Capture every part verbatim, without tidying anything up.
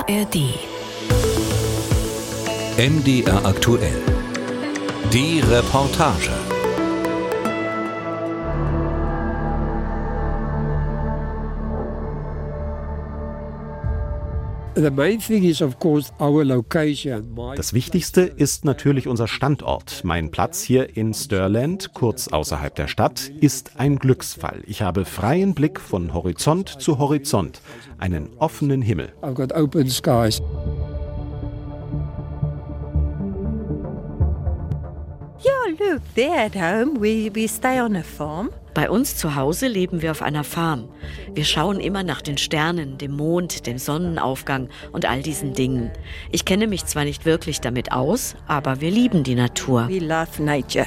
R D. M D R aktuell. Die Reportage. Das Wichtigste ist natürlich unser Standort. Mein Platz hier in Stirland, kurz außerhalb der Stadt, ist ein Glücksfall. Ich habe freien Blick von Horizont zu Horizont, einen offenen Himmel. I've got open skies. Yeah, look, there at home we, we stay on a farm. Bei uns zu Hause leben wir auf einer Farm. Wir schauen immer nach den Sternen, dem Mond, dem Sonnenaufgang und all diesen Dingen. Ich kenne mich zwar nicht wirklich damit aus, aber wir lieben die Natur. We love nature.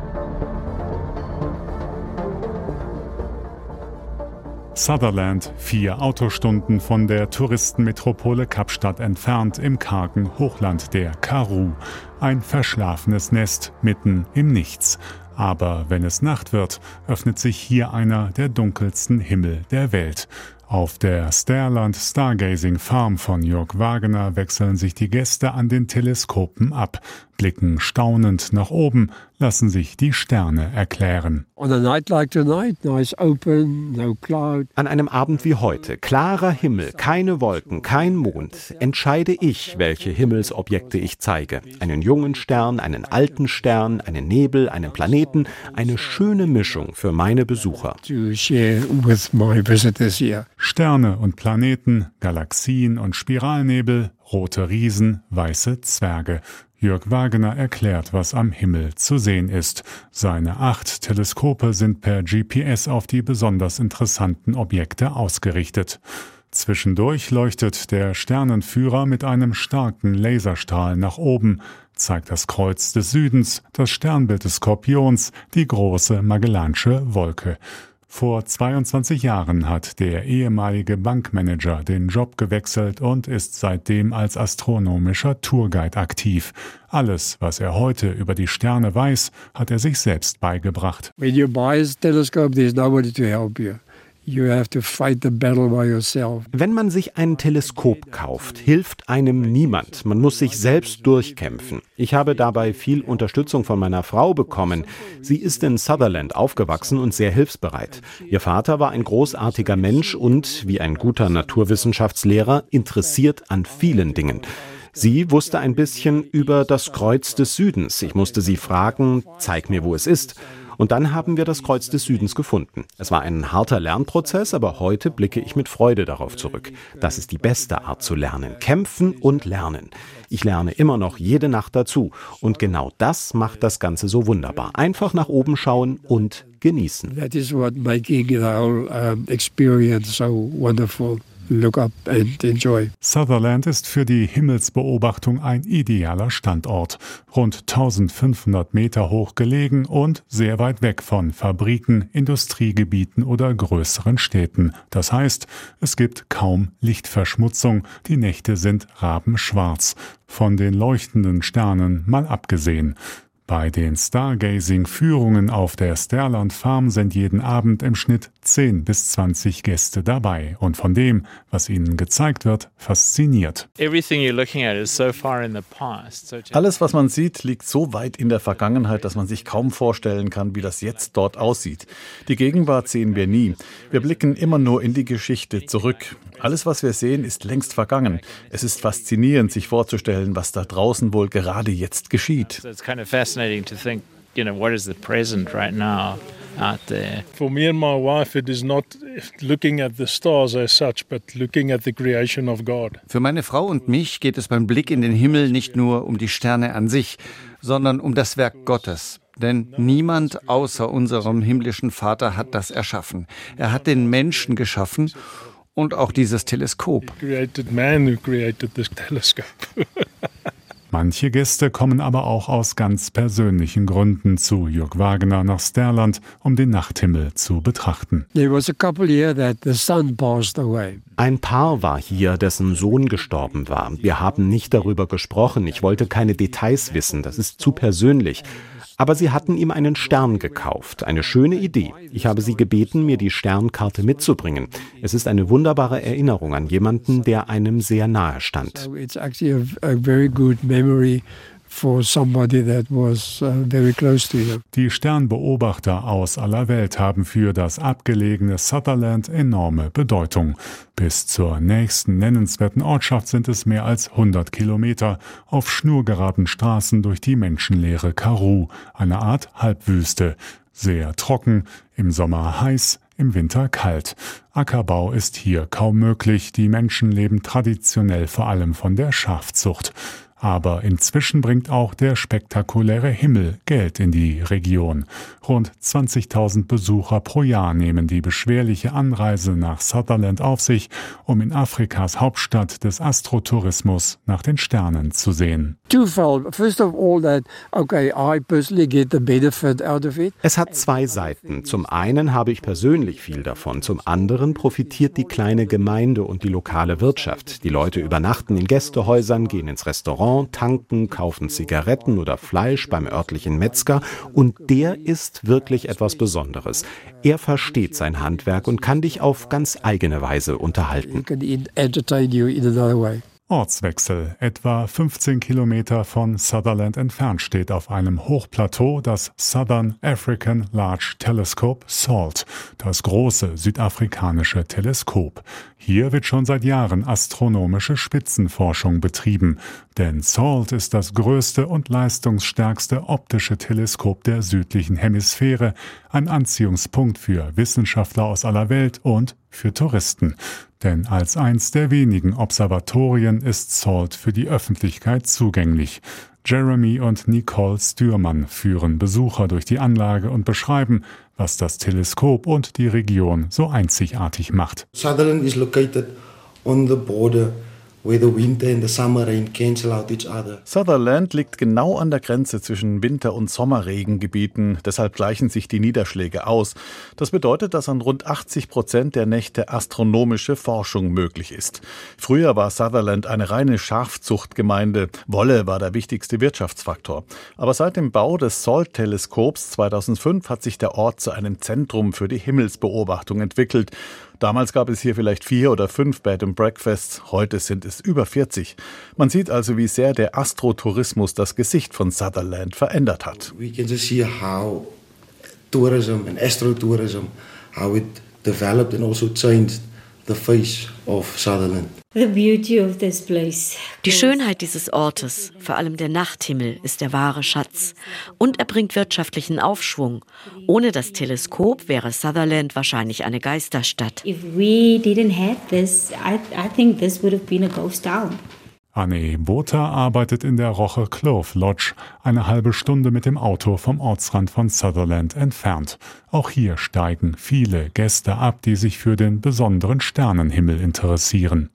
Sutherland, vier Autostunden von der Touristenmetropole Kapstadt entfernt im kargen Hochland der Karoo. Ein verschlafenes Nest mitten im Nichts. Aber wenn es Nacht wird, öffnet sich hier einer der dunkelsten Himmel der Welt. Auf der Stairland Stargazing Farm von Jörg Wagener wechseln sich die Gäste an den Teleskopen ab, blicken staunend nach oben, lassen sich die Sterne erklären. On a night like tonight, nice open, no cloud. An einem Abend wie heute, klarer Himmel, keine Wolken, kein Mond, entscheide ich, welche Himmelsobjekte ich zeige. Einen jungen Stern, einen alten Stern, einen Nebel, einen Planeten, eine schöne Mischung für meine Besucher. To share with my visitors here. Sterne und Planeten, Galaxien und Spiralnebel, rote Riesen, weiße Zwerge. Jörg Wagener erklärt, was am Himmel zu sehen ist. Seine acht Teleskope sind per G P S auf die besonders interessanten Objekte ausgerichtet. Zwischendurch leuchtet der Sternenführer mit einem starken Laserstrahl nach oben, zeigt das Kreuz des Südens, das Sternbild des Skorpions, die große Magellansche Wolke. Vor zweiundzwanzig Jahren hat der ehemalige Bankmanager den Job gewechselt und ist seitdem als astronomischer Tourguide aktiv. Alles, was er heute über die Sterne weiß, hat er sich selbst beigebracht. When you buy a telescope, there's nobody to help you. You have to fight the battle by yourself. Wenn man sich ein Teleskop kauft, hilft einem niemand. Man muss sich selbst durchkämpfen. Ich habe dabei viel Unterstützung von meiner Frau bekommen. Sie ist in Sutherland aufgewachsen und sehr hilfsbereit. Ihr Vater war ein großartiger Mensch und, wie ein guter Naturwissenschaftslehrer, interessiert an vielen Dingen. Sie wusste ein bisschen über das Kreuz des Südens. Ich musste sie fragen, zeig mir, wo es ist. Und dann haben wir das Kreuz des Südens gefunden. Es war ein harter Lernprozess, aber heute blicke ich mit Freude darauf zurück. Das ist die beste Art zu lernen. Kämpfen und lernen. Ich lerne immer noch jede Nacht dazu. Und genau das macht das Ganze so wunderbar. Einfach nach oben schauen und genießen. That is what making the whole um, experience so wonderful. Look up and enjoy. Sutherland ist für die Himmelsbeobachtung ein idealer Standort. Rund eintausendfünfhundert Meter hoch gelegen und sehr weit weg von Fabriken, Industriegebieten oder größeren Städten. Das heißt, es gibt kaum Lichtverschmutzung. Die Nächte sind rabenschwarz. Von den leuchtenden Sternen mal abgesehen. Bei den Stargazing-Führungen auf der Stairland Farm sind jeden Abend im Schnitt zehn bis zwanzig Gäste dabei und von dem, was ihnen gezeigt wird, fasziniert. Alles, was man sieht, liegt so weit in der Vergangenheit, dass man sich kaum vorstellen kann, wie das jetzt dort aussieht. Die Gegenwart sehen wir nie. Wir blicken immer nur in die Geschichte zurück. Alles, was wir sehen, ist längst vergangen. Es ist faszinierend, sich vorzustellen, was da draußen wohl gerade jetzt geschieht. Fascinating to think, you know, what is the present right now out there. For me and my wife, it is not looking at the stars as such, but looking at the creation of God. Für meine Frau und mich geht es beim Blick in den Himmel nicht nur um die Sterne an sich, sondern um das Werk Gottes. Denn niemand außer unserem himmlischen Vater hat das erschaffen. Er hat den Menschen geschaffen und auch dieses Teleskop. He created man who created this telescope. Manche Gäste kommen aber auch aus ganz persönlichen Gründen zu Jörg Wagener nach Stairland, um den Nachthimmel zu betrachten. There was a couple here that the son passed away. Ein Paar war hier, dessen Sohn gestorben war. Wir haben nicht darüber gesprochen. Ich wollte keine Details wissen. Das ist zu persönlich. Aber sie hatten ihm einen Stern gekauft. Eine schöne Idee. Ich habe sie gebeten, mir die Sternkarte mitzubringen. Es ist eine wunderbare Erinnerung an jemanden, der einem sehr nahe stand. So it's actually a, a very good memory for somebody that was uh, very close to you. Die Sternbeobachter aus aller Welt haben für das abgelegene Sutherland enorme Bedeutung. Bis zur nächsten nennenswerten Ortschaft sind es mehr als hundert Kilometer auf schnurgeraden Straßen durch die menschenleere Karoo, eine Art Halbwüste. Sehr trocken, im Sommer heiß, im Winter kalt. Ackerbau ist hier kaum möglich, die Menschen leben traditionell vor allem von der Schafzucht. Aber inzwischen bringt auch der spektakuläre Himmel Geld in die Region. Rund zwanzigtausend Besucher pro Jahr nehmen die beschwerliche Anreise nach Sutherland auf sich, um in Afrikas Hauptstadt des Astrotourismus nach den Sternen zu sehen. Es hat zwei Seiten. Zum einen habe ich persönlich viel davon, zum anderen profitiert die kleine Gemeinde und die lokale Wirtschaft. Die Leute übernachten in Gästehäusern, gehen ins Restaurant, tanken, kaufen Zigaretten oder Fleisch beim örtlichen Metzger und der ist wirklich etwas Besonderes. Er versteht sein Handwerk und kann dich auf ganz eigene Weise unterhalten. Ortswechsel. Etwa fünfzehn Kilometer von Sutherland entfernt steht auf einem Hochplateau das Southern African Large Telescope SALT, das große südafrikanische Teleskop. Hier wird schon seit Jahren astronomische Spitzenforschung betrieben, denn SALT ist das größte und leistungsstärkste optische Teleskop der südlichen Hemisphäre, ein Anziehungspunkt für Wissenschaftler aus aller Welt und für Touristen. Denn als eins der wenigen Observatorien ist SALT für die Öffentlichkeit zugänglich. Jeremy und Nicole Stürmann führen Besucher durch die Anlage und beschreiben, was das Teleskop und die Region so einzigartig macht. Sutherland is located on the border where the winter and the summer rain cancel out each other. Sutherland liegt genau an der Grenze zwischen Winter- und Sommerregengebieten, deshalb gleichen sich die Niederschläge aus. Das bedeutet, dass an rund achtzig Prozent der Nächte astronomische Forschung möglich ist. Früher war Sutherland eine reine Schafzuchtgemeinde. Wolle war der wichtigste Wirtschaftsfaktor. Aber seit dem Bau des SALT-Teleskops zweitausendfünf hat sich der Ort zu einem Zentrum für die Himmelsbeobachtung entwickelt. Damals gab es hier vielleicht vier oder fünf Bed and Breakfasts, heute sind es über vierzig. Man sieht also, wie sehr der Astrotourismus das Gesicht von Sutherland verändert hat. We can just see how tourism and astrotourism, how it developed and also changed the face of Sutherland. The beauty of this place. Die Schönheit dieses Ortes, vor allem der Nachthimmel, ist der wahre Schatz. Und er bringt wirtschaftlichen Aufschwung. Ohne das Teleskop wäre Sutherland wahrscheinlich eine Geisterstadt. If we didn't have this, I, I think this would have been a ghost town. Anne Botha arbeitet in der Roche Clove Lodge, eine halbe Stunde mit dem Auto vom Ortsrand von Sutherland entfernt. Auch hier steigen viele Gäste ab, die sich für den besonderen Sternenhimmel interessieren.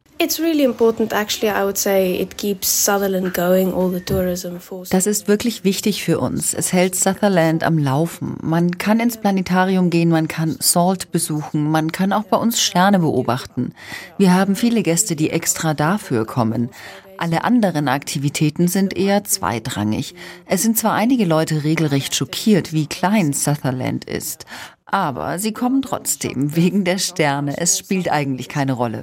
Das ist wirklich wichtig für uns. Es hält Sutherland am Laufen. Man kann ins Planetarium gehen, man kann SALT besuchen, man kann auch bei uns Sterne beobachten. Wir haben viele Gäste, die extra dafür kommen. Alle anderen Aktivitäten sind eher zweitrangig. Es sind zwar einige Leute regelrecht schockiert, wie klein Sutherland ist, aber sie kommen trotzdem wegen der Sterne. Es spielt eigentlich keine Rolle.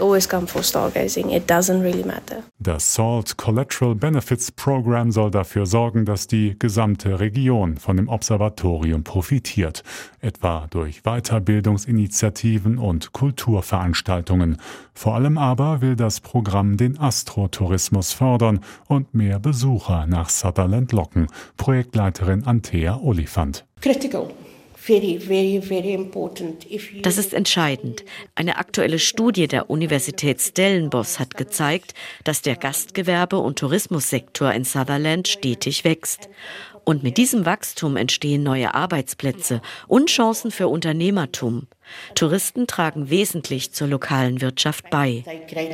Das SALT Collateral Benefits Program soll dafür sorgen, dass die gesamte Region von dem Observatorium profitiert, etwa durch Weiterbildungsinitiativen und Kulturveranstaltungen. Vor allem aber will das Programm den Astrotourismus fördern und mehr Besucher nach Sutherland locken. Projektleiterin Antea Oliphant. Critical. Very, very, very important. Das ist entscheidend. Eine aktuelle Studie der Universität Stellenbosch hat gezeigt, dass der Gastgewerbe- und Tourismussektor in Sutherland stetig wächst. Und mit diesem Wachstum entstehen neue Arbeitsplätze und Chancen für Unternehmertum. Touristen tragen wesentlich zur lokalen Wirtschaft bei.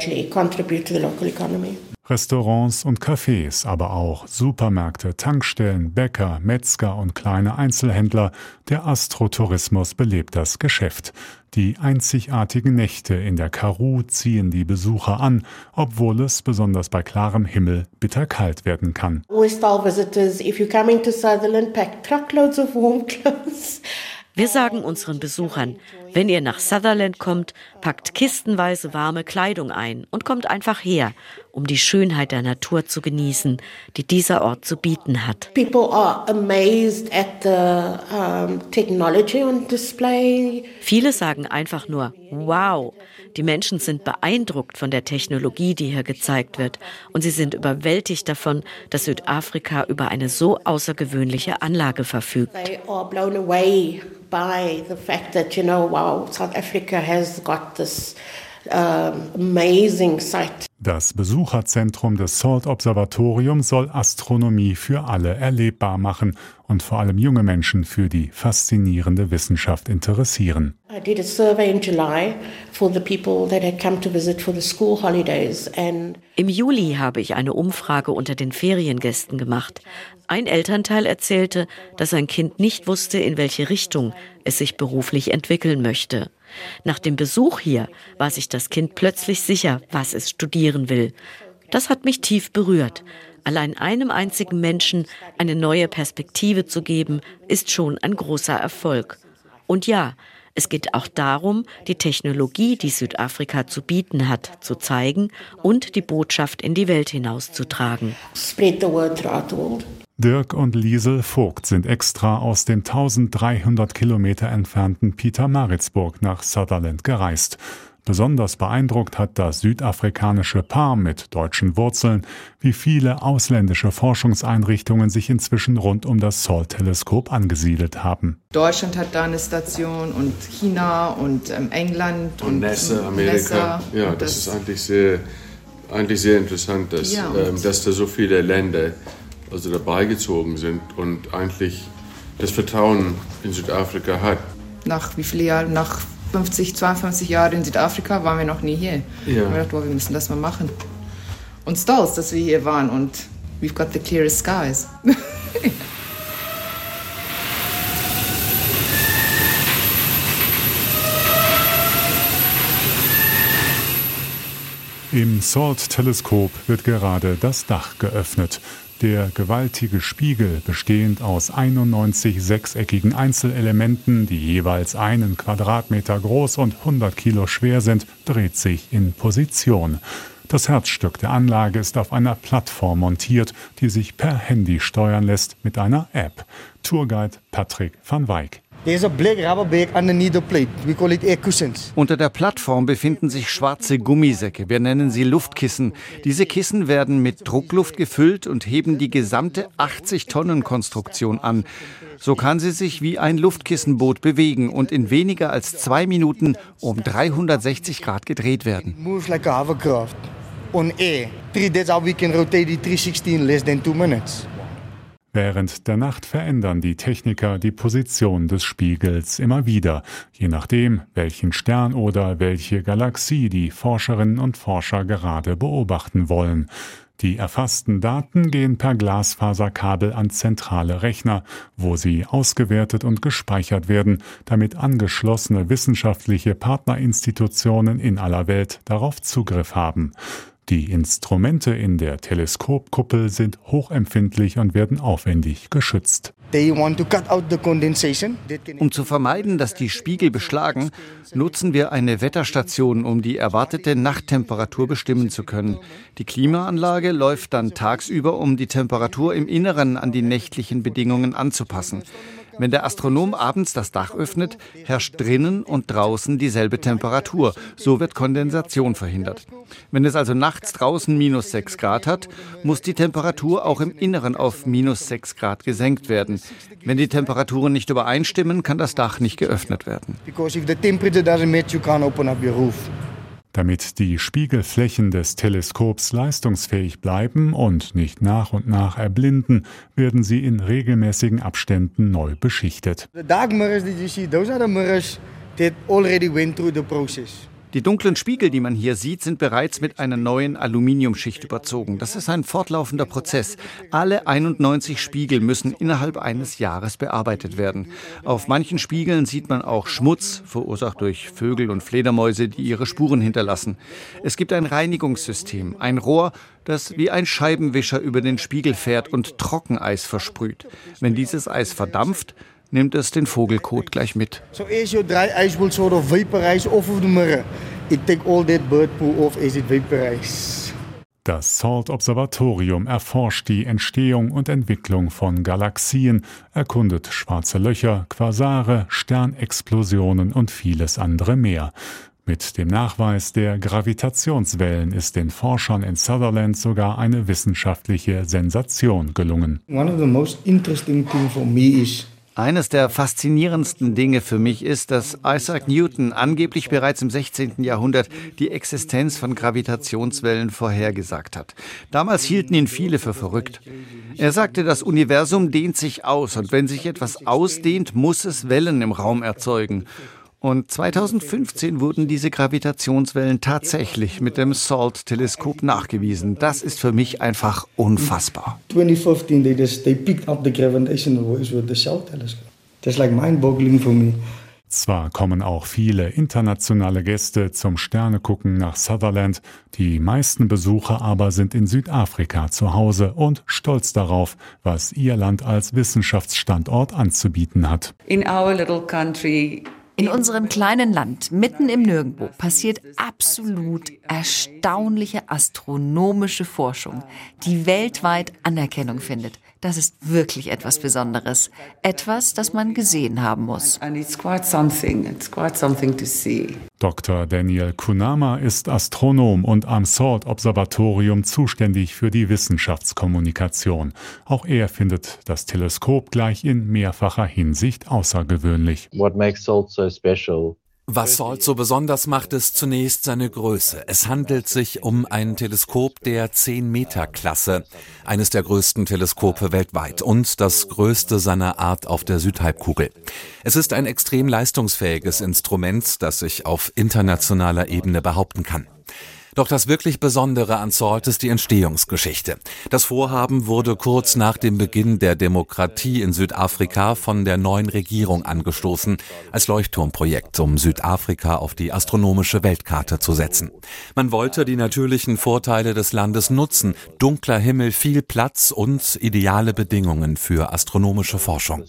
Restaurants und Cafés, aber auch Supermärkte, Tankstellen, Bäcker, Metzger und kleine Einzelhändler. Der Astrotourismus belebt das Geschäft. Die einzigartigen Nächte in der Karoo ziehen die Besucher an, obwohl es besonders bei klarem Himmel bitterkalt werden kann. Wir sagen unseren Besuchern, wenn ihr nach Sutherland kommt, packt kistenweise warme Kleidung ein und kommt einfach her, um die Schönheit der Natur zu genießen, die dieser Ort zu bieten hat. People are amazed at the um, technology on display. Viele sagen einfach nur, wow. Die Menschen sind beeindruckt von der Technologie, die hier gezeigt wird. Und sie sind überwältigt davon, dass Südafrika über eine so außergewöhnliche Anlage verfügt. They are blown away by the fact that, you know, wow, South Africa has got this um, amazing site. Das Besucherzentrum des Salt-Observatoriums soll Astronomie für alle erlebbar machen und vor allem junge Menschen für die faszinierende Wissenschaft interessieren. I did a survey in July for the people that had come to visit for the school holidays and Im Juli habe ich eine Umfrage unter den Feriengästen gemacht. Ein Elternteil erzählte, dass sein Kind nicht wusste, in welche Richtung es sich beruflich entwickeln möchte. Nach dem Besuch hier war sich das Kind plötzlich sicher, was es studieren will. Das hat mich tief berührt. Allein einem einzigen Menschen eine neue Perspektive zu geben, ist schon ein großer Erfolg. Und ja, es geht auch darum, die Technologie, die Südafrika zu bieten hat, zu zeigen und die Botschaft in die Welt hinauszutragen. spread the word throughout the world. Dirk und Liesel Vogt sind extra aus dem dreizehnhundert Kilometer entfernten Pietermaritzburg nach Sutherland gereist. Besonders beeindruckt hat das südafrikanische Paar mit deutschen Wurzeln, wie viele ausländische Forschungseinrichtungen sich inzwischen rund um das Salt-Teleskop angesiedelt haben. Deutschland hat da eine Station und China und ähm, England und, und NASA, Amerika. NASA. Ja, das, das ist eigentlich sehr, eigentlich sehr interessant, dass, ja, ähm, dass da so viele Länder also dabei gezogen sind und eigentlich das Vertrauen in Südafrika hat. Nach wie viele Jahren? Nach fünfzig, zweiundfünfzig Jahren in Südafrika waren wir noch nie hier. Ja. Wir haben gedacht, oh, wir müssen das mal machen. Und stolz, dass wir hier waren und we've got the clearest skies. Im Salt-Teleskop wird gerade das Dach geöffnet. Der gewaltige Spiegel, bestehend aus einundneunzig sechseckigen Einzelelementen, die jeweils einen Quadratmeter groß und hundert Kilo schwer sind, dreht sich in Position. Das Herzstück der Anlage ist auf einer Plattform montiert, die sich per Handy steuern lässt mit einer App. Tourguide Patrick van Wyk. Unter der Plattform befinden sich schwarze Gummisäcke. Wir nennen sie Luftkissen. Diese Kissen werden mit Druckluft gefüllt und heben die gesamte achtzig-Tonnen-Konstruktion an. So kann sie sich wie ein Luftkissenboot bewegen und in weniger als zwei Minuten um dreihundertsechzig Grad gedreht werden. Während der Nacht verändern die Techniker die Position des Spiegels immer wieder, je nachdem, welchen Stern oder welche Galaxie die Forscherinnen und Forscher gerade beobachten wollen. Die erfassten Daten gehen per Glasfaserkabel an zentrale Rechner, wo sie ausgewertet und gespeichert werden, damit angeschlossene wissenschaftliche Partnerinstitutionen in aller Welt darauf Zugriff haben. Die Instrumente in der Teleskopkuppel sind hochempfindlich und werden aufwendig geschützt. Um zu vermeiden, dass die Spiegel beschlagen, nutzen wir eine Wetterstation, um die erwartete Nachttemperatur bestimmen zu können. Die Klimaanlage läuft dann tagsüber, um die Temperatur im Inneren an die nächtlichen Bedingungen anzupassen. Wenn der Astronom abends das Dach öffnet, herrscht drinnen und draußen dieselbe Temperatur. So wird Kondensation verhindert. Wenn es also nachts draußen minus sechs Grad hat, muss die Temperatur auch im Inneren auf minus sechs Grad gesenkt werden. Wenn die Temperaturen nicht übereinstimmen, kann das Dach nicht geöffnet werden. Damit die Spiegelflächen des Teleskops leistungsfähig bleiben und nicht nach und nach erblinden, werden sie in regelmäßigen Abständen neu beschichtet. that already went through the process. Die dunklen Spiegel, die man hier sieht, sind bereits mit einer neuen Aluminiumschicht überzogen. Das ist ein fortlaufender Prozess. Alle einundneunzig Spiegel müssen innerhalb eines Jahres bearbeitet werden. Auf manchen Spiegeln sieht man auch Schmutz, verursacht durch Vögel und Fledermäuse, die ihre Spuren hinterlassen. Es gibt ein Reinigungssystem, ein Rohr, das wie ein Scheibenwischer über den Spiegel fährt und Trockeneis versprüht. Wenn dieses Eis verdampft, nimmt es den Vogelkot gleich mit. So as your dry ice will sort of vaporize off of the mirror, it take all that bird poo off as it vaporizes. Das SALT-Observatorium erforscht die Entstehung und Entwicklung von Galaxien, erkundet schwarze Löcher, Quasare, Sternexplosionen und vieles andere mehr. Mit dem Nachweis der Gravitationswellen ist den Forschern in Sutherland sogar eine wissenschaftliche Sensation gelungen. One of the most interesting thing for me is Eines der faszinierendsten Dinge für mich ist, dass Isaac Newton angeblich bereits im sechzehnten Jahrhundert die Existenz von Gravitationswellen vorhergesagt hat. Damals hielten ihn viele für verrückt. Er sagte, das Universum dehnt sich aus und wenn sich etwas ausdehnt, muss es Wellen im Raum erzeugen. Und zweitausendfünfzehn wurden diese Gravitationswellen tatsächlich mit dem SALT-Teleskop nachgewiesen. Das ist für mich einfach unfassbar. twenty fifteen they just they picked up the gravitational waves with the SALT telescope. That's like mind-boggling for me. Zwar kommen auch viele internationale Gäste zum Sternegucken nach Sutherland, die meisten Besucher aber sind in Südafrika zu Hause und stolz darauf, was ihr Land als Wissenschaftsstandort anzubieten hat. In our little country In unserem kleinen Land, mitten im Nirgendwo, passiert absolut erstaunliche astronomische Forschung, die weltweit Anerkennung findet. Das ist wirklich etwas Besonderes. Etwas, das man gesehen haben muss. And it's quite something. It's quite something to see. Doktor Daniel Kunama ist Astronom und am SALT-Observatorium zuständig für die Wissenschaftskommunikation. Auch er findet das Teleskop gleich in mehrfacher Hinsicht außergewöhnlich. What makes SALT so special? Was SALT so besonders macht, ist zunächst seine Größe. Es handelt sich um ein Teleskop der zehn Meter Klasse, eines der größten Teleskope weltweit und das größte seiner Art auf der Südhalbkugel. Es ist ein extrem leistungsfähiges Instrument, das sich auf internationaler Ebene behaupten kann. Doch das wirklich Besondere an SALT ist die Entstehungsgeschichte. Das Vorhaben wurde kurz nach dem Beginn der Demokratie in Südafrika von der neuen Regierung angestoßen, als Leuchtturmprojekt, um Südafrika auf die astronomische Weltkarte zu setzen. Man wollte die natürlichen Vorteile des Landes nutzen, dunkler Himmel, viel Platz und ideale Bedingungen für astronomische Forschung.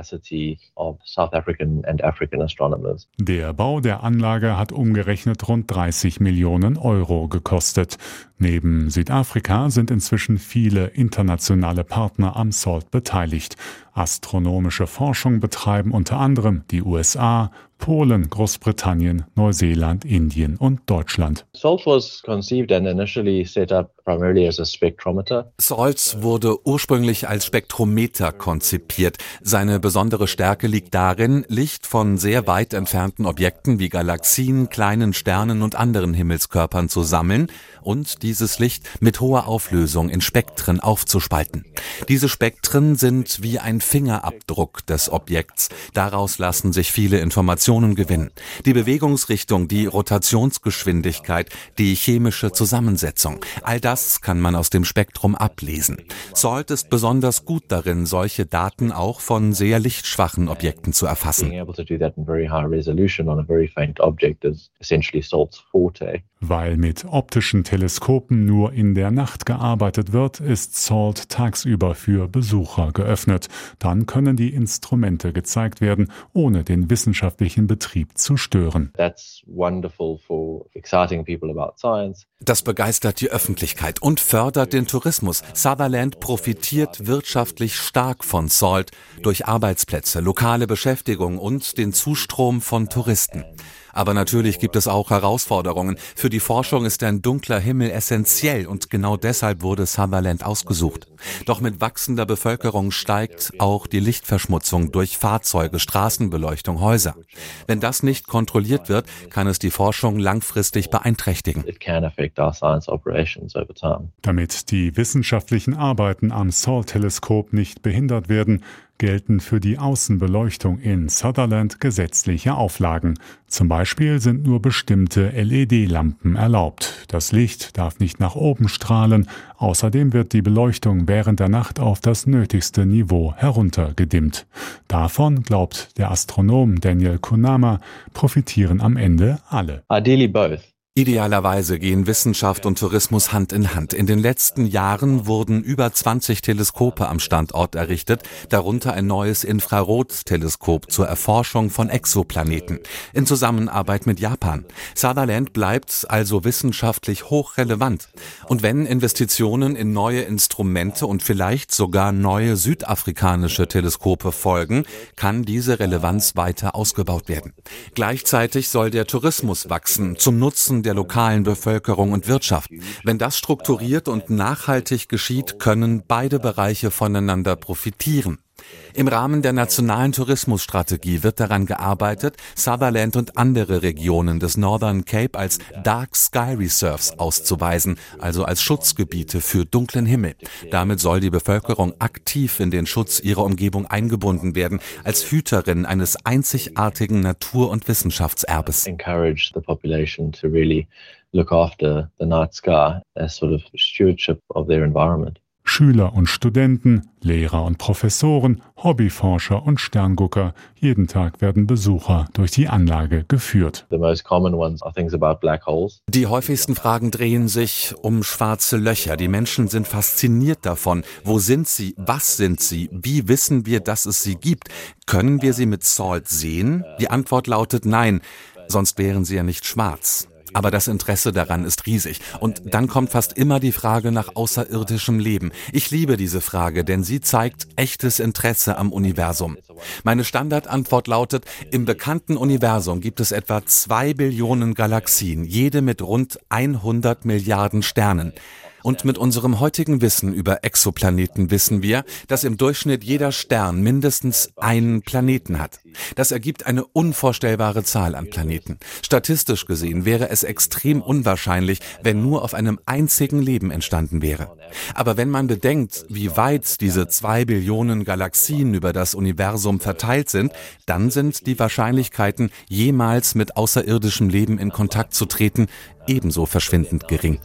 Der Bau der Anlage hat umgerechnet rund dreißig Millionen Euro gekostet. Neben Südafrika sind inzwischen viele internationale Partner am SALT beteiligt. Astronomische Forschung betreiben unter anderem die U S A, Polen, Großbritannien, Neuseeland, Indien und Deutschland. SALT was conceived and initially set up primarily as a spectrometer. SALT wurde ursprünglich als Spektrometer konzipiert. Seine besondere Stärke liegt darin, Licht von sehr weit entfernten Objekten wie Galaxien, kleinen Sternen und anderen Himmelskörpern zu sammeln und dieses Licht mit hoher Auflösung in Spektren aufzuspalten. Diese Spektren sind wie ein Fingerabdruck des Objekts. Daraus lassen sich viele Informationen gewinnen. Die Bewegungsrichtung, die Rotationsgeschwindigkeit, die chemische Zusammensetzung. All das kann man aus dem Spektrum ablesen. SALT ist besonders gut darin, solche Daten auch von sehr lichtschwachen Objekten zu erfassen. Weil mit optischen Teleskopen nur in der Nacht gearbeitet wird, ist SALT tagsüber für Besucher geöffnet. Dann können die Instrumente gezeigt werden, ohne den wissenschaftlichen Betrieb zu stören. Das begeistert die Öffentlichkeit und fördert den Tourismus. Sutherland profitiert wirtschaftlich stark von SALT durch Arbeitsplätze, lokale Beschäftigung und den Zustrom von Touristen. Aber natürlich gibt es auch Herausforderungen. Für die Forschung ist ein dunkler Himmel essentiell und genau deshalb wurde Sutherland ausgesucht. Doch mit wachsender Bevölkerung steigt auch die Lichtverschmutzung durch Fahrzeuge, Straßenbeleuchtung, Häuser. Wenn das nicht kontrolliert wird, kann es die Forschung langfristig beeinträchtigen. affect our science operations over time. Damit die wissenschaftlichen Arbeiten am SALT-Teleskop nicht behindert werden, gelten für die Außenbeleuchtung in Sutherland gesetzliche Auflagen. Zum Beispiel sind nur bestimmte L E D-Lampen erlaubt. Das Licht darf nicht nach oben strahlen. Außerdem wird die Beleuchtung während der Nacht auf das nötigste Niveau heruntergedimmt. Davon, glaubt der Astronom Daniel Kunama, profitieren am Ende alle. Ideally both. Idealerweise gehen Wissenschaft und Tourismus Hand in Hand. In den letzten Jahren wurden über zwanzig Teleskope am Standort errichtet, darunter ein neues Infrarotteleskop zur Erforschung von Exoplaneten in Zusammenarbeit mit Japan. Sutherland bleibt also wissenschaftlich hochrelevant. Und wenn Investitionen in neue Instrumente und vielleicht sogar neue südafrikanische Teleskope folgen, kann diese Relevanz weiter ausgebaut werden. Gleichzeitig soll der Tourismus wachsen, zum Nutzen der lokalen Bevölkerung und Wirtschaft. Wenn das strukturiert und nachhaltig geschieht, können beide Bereiche voneinander profitieren. Im Rahmen der nationalen Tourismusstrategie wird daran gearbeitet, Sutherland und andere Regionen des Northern Cape als Dark Sky Reserves auszuweisen, also als Schutzgebiete für dunklen Himmel. Damit soll die Bevölkerung aktiv in den Schutz ihrer Umgebung eingebunden werden, als Hüterin eines einzigartigen Natur- und Wissenschaftserbes. Encourage the population to really look after the night sky as sort of stewardship of their environment. Schüler und Studenten, Lehrer und Professoren, Hobbyforscher und Sterngucker. Jeden Tag werden Besucher durch die Anlage geführt. The most common ones are things about black holes. Die häufigsten Fragen drehen sich um schwarze Löcher. Die Menschen sind fasziniert davon. Wo sind sie? Was sind sie? Wie wissen wir, dass es sie gibt? Können wir sie mit SALT sehen? Die Antwort lautet nein, sonst wären sie ja nicht schwarz. Aber das Interesse daran ist riesig. Und dann kommt fast immer die Frage nach außerirdischem Leben. Ich liebe diese Frage, denn sie zeigt echtes Interesse am Universum. Meine Standardantwort lautet, im bekannten Universum gibt es etwa zwei Billionen Galaxien, jede mit rund hundert Milliarden Sternen. Und mit unserem heutigen Wissen über Exoplaneten wissen wir, dass im Durchschnitt jeder Stern mindestens einen Planeten hat. Das ergibt eine unvorstellbare Zahl an Planeten. Statistisch gesehen wäre es extrem unwahrscheinlich, wenn nur auf einem einzigen Leben entstanden wäre. Aber wenn man bedenkt, wie weit diese zwei Billionen Galaxien über das Universum verteilt sind, dann sind die Wahrscheinlichkeiten, jemals mit außerirdischem Leben in Kontakt zu treten, ebenso verschwindend gering.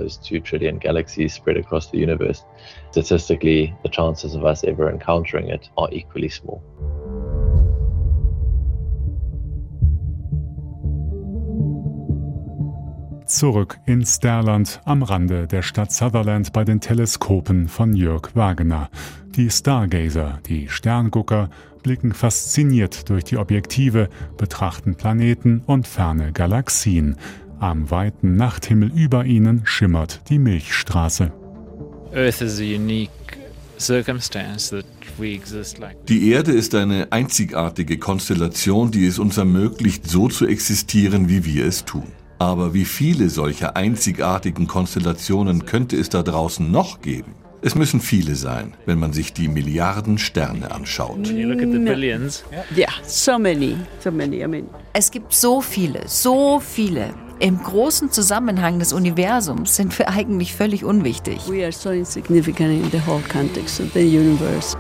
Galaxies spread across the universe. Statistically, the chances of us ever encountering it are equally small. Zurück in Sterland am Rande der Stadt Sutherland bei den Teleskopen von Jörg Wagener. Die Stargazer, die Sterngucker, blicken fasziniert durch die Objektive, betrachten Planeten und ferne Galaxien. Am weiten Nachthimmel über ihnen schimmert die Milchstraße. Earth is a unique circumstance that we exist like. Die Erde ist eine einzigartige Konstellation, die es uns ermöglicht, so zu existieren, wie wir es tun. Aber wie viele solcher einzigartigen Konstellationen könnte es da draußen noch geben? Es müssen viele sein, wenn man sich die Milliarden Sterne anschaut. Yeah, so many, so many, I mean. Es gibt so viele, so viele. Im großen Zusammenhang des Universums sind wir eigentlich völlig unwichtig. We are so insignificant in the whole context of the universe.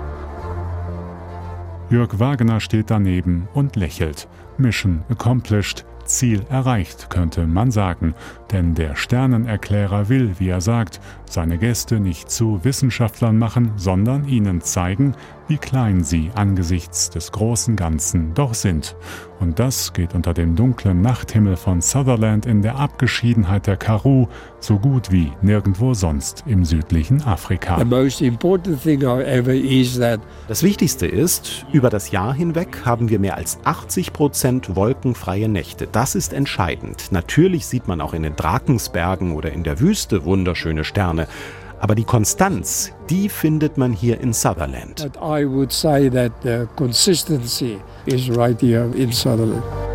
Jörg Wagener steht daneben und lächelt. Mission accomplished. Ziel erreicht, könnte man sagen. Denn der Sternenerklärer will, wie er sagt, seine Gäste nicht zu Wissenschaftlern machen, sondern ihnen zeigen, wie klein sie angesichts des großen Ganzen doch sind. Und das geht unter dem dunklen Nachthimmel von Sutherland in der Abgeschiedenheit der Karoo so gut wie nirgendwo sonst im südlichen Afrika. Das Wichtigste ist, über das Jahr hinweg haben wir mehr als achtzig Prozent wolkenfreie Nächte. Das ist entscheidend. Natürlich sieht man auch in den Drakensbergen oder in der Wüste wunderschöne Sterne. Aber die Konstanz, die findet man hier in Sutherland. I would say that the consistency is right here in Sutherland.